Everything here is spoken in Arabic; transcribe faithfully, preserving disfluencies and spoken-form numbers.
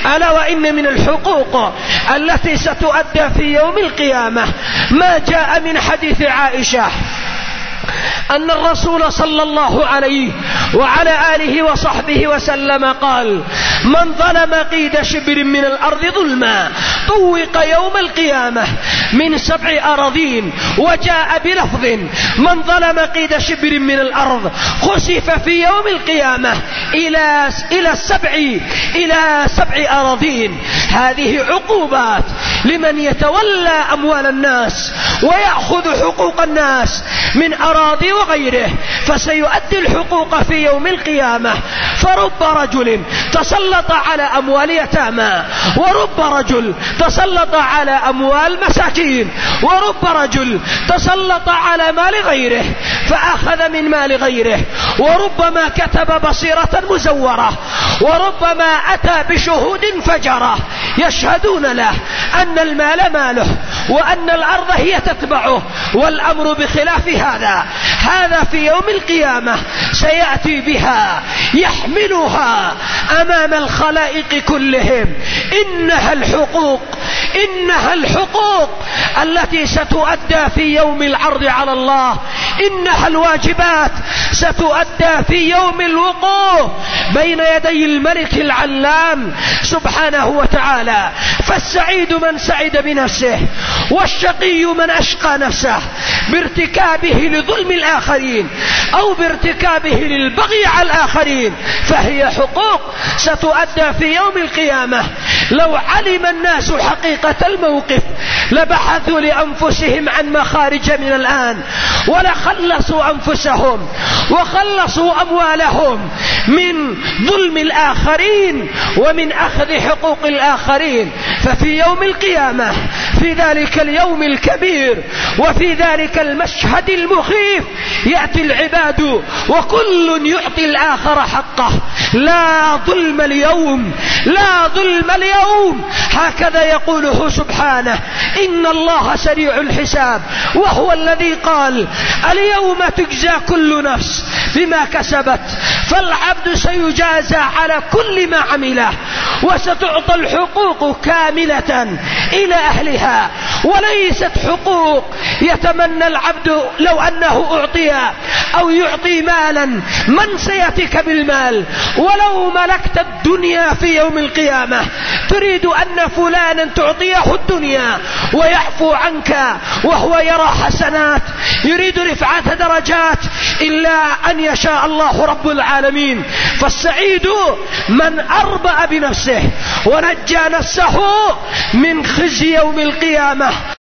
ألا وإن من الحقوق التي ستؤدى في يوم القيامة ما جاء من حديث عائشة أن الرسول صلى الله عليه وعلى آله وصحبه وسلم قال: من ظلم قيد شبر من الأرض ظلما طوق يوم القيامة من سبع أراضين. وجاء بلفظ: من ظلم قيد شبر من الأرض خسف في يوم القيامة إلى إلى السبع إلى سبع أراضين. هذه عقوبات لمن يتولى أموال الناس ويأخذ حقوق الناس من أراضي وغيره، فسيؤدي الحقوق في يوم القيامة. فرب رجل تسلط على أموال يتامى، ورب رجل تسلط على أموال مساكين، ورب رجل تسلط على مال غيره فأخذ من مال غيره، وربما كتب بصيرة مزورة، وربما أتى بشهود فجرة يشهدون له أن المال ماله وأن الأرض هي تتبعه، والأمر بخلاف هذا. هذا في يوم القيامة سيأتي بها يحملها أمام الخلائق كلهم. إنها الحقوق إنها الحقوق التي ستؤدى في يوم العرض على الله. إنها الواجبات ستؤدى في يوم الوقوف بين يدي الملك العلام سبحانه وتعالى. فالسعيد من سعد بنفسه، والشقي من أشقى نفسه بارتكابه لظلم الآخرين أو بارتكابه للبغي على الآخرين. فهي حقوق ستؤدى في يوم القيامة. لو علم الناس حقيقة الموقف لبحثوا لأنفسهم عن مخارج من الآن، ولخلصوا أنفسهم وخلصوا أموالهم من ظلم الآخرين ومن أخذ حقوق الآخرين. ففي يوم القيامة، في ذلك اليوم الكبير وفي ذلك المشهد المخيف، يأتي العباد وكل يعطي الآخر حقه. لا ظلم اليوم، لا ظلم اليوم، هكذا يقوله سبحانه. إن الله سريع الحساب، وهو الذي قال: اليوم تجزى كل نفس بما كسبت. فالعبد سيجازى على كل ما عمله، وستعطى الحقوق كاملة إلى أهلها، وليست حقوق يتمنى العبد لو أنه أعطي أو يعطي مالا من سيأتيك بالمال. ولو ملكت الدنيا في يوم القيامة تريد أن فلانا تعطيه الدنيا ويعفو عنك وهو يرى حسنات، يريد رفعة درجات، إلا أن يشاء الله رب العالمين. فالسعيد من أربأ بنفسه ونجى نفسه من خزي يوم القيامة.